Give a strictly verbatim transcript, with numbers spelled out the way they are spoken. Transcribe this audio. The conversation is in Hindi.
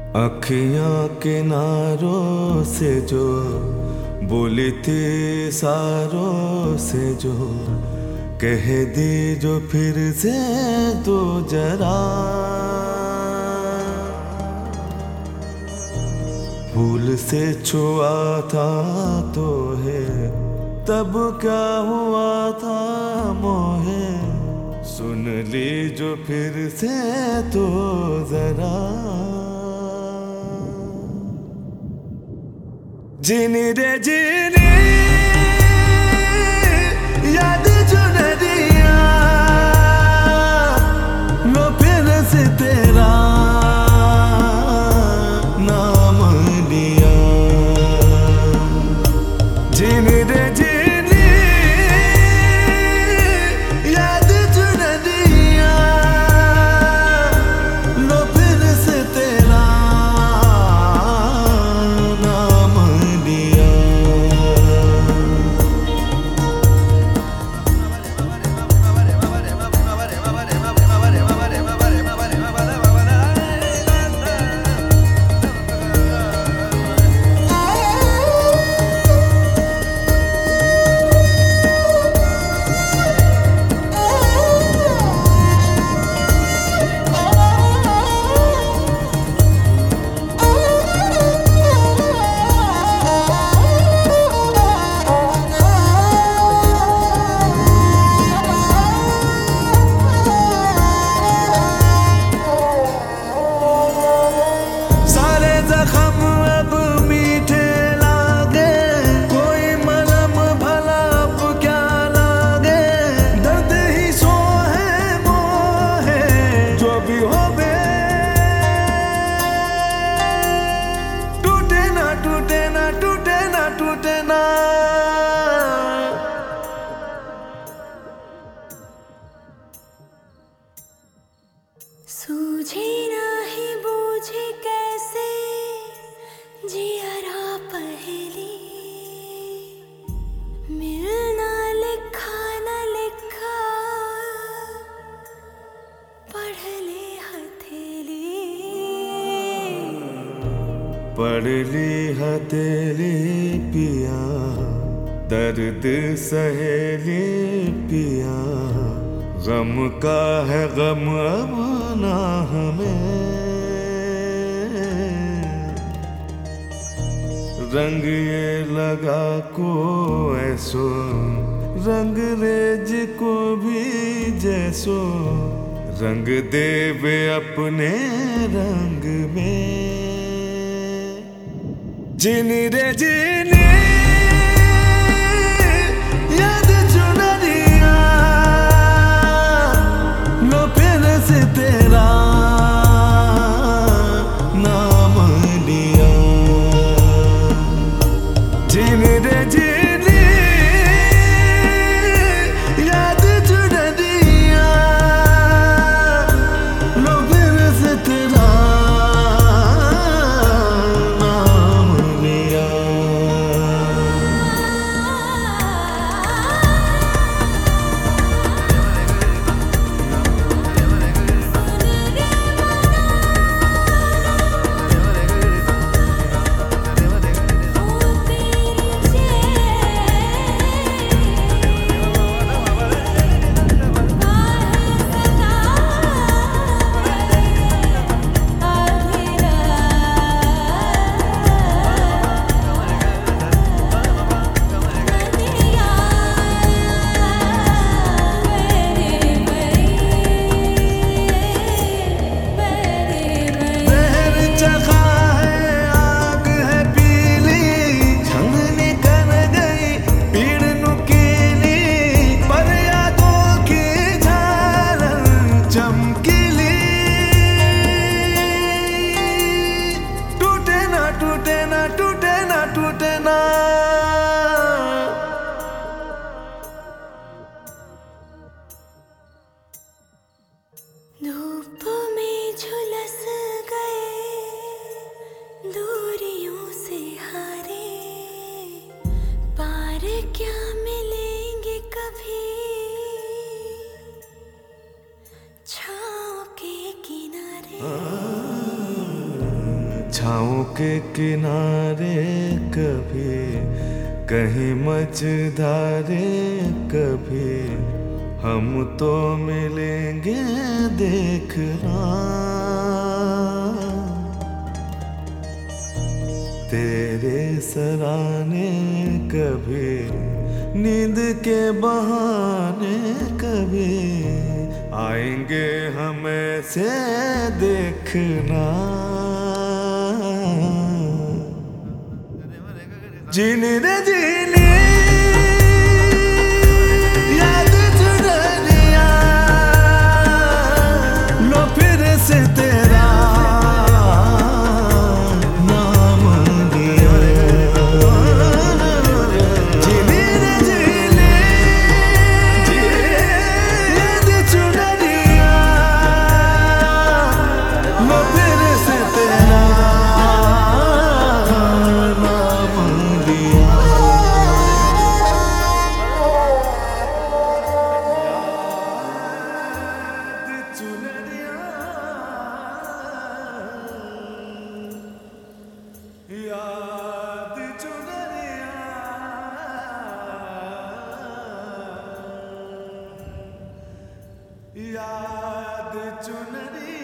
अखियाँ किनारों से जो बोली थी सारों से जो कह दी जो फिर से तो जरा भूल से छुआ था तो है तब क्या हुआ था मोहे सुन ली जो फिर से तो जरा जीनी रे जीनी याद चुन दिया लो फिर से तेरा नाम लिया जीनी रे जीनी याद चुन दिया लो फिर से तेरा सूझे नाही बूझे कैसे जियरा पहली मिलना लिखा न लिखा पढ़ ले हथेली पढ़ ली हथेली पिया दर्द सहेली पिया गम का है गम अब ना हमें रंग ये लगा को ऐसो रंग रेज को भी जैसो रंग देवे अपने रंग में जीनी रे जीनी याद चुन दिया लो फिर से तेरा नाम लिया जीनी रे जीनी याद चुन दिया लो फिर से तेरा नाम लिया। छाँव के किनारे कभी कहीं मझधारे कभी हम तो मिलेंगे देखना। तेरे सराने कभी नींद के बहाने कभी आएंगे हमें से देखना। जीने रे जीने याद चुरानिया लो फिर से तेरा नाम लिया। जीने रे जीने याद चुरानिया लो फिर से तेरा याद चुनरिया याद चुनरिया।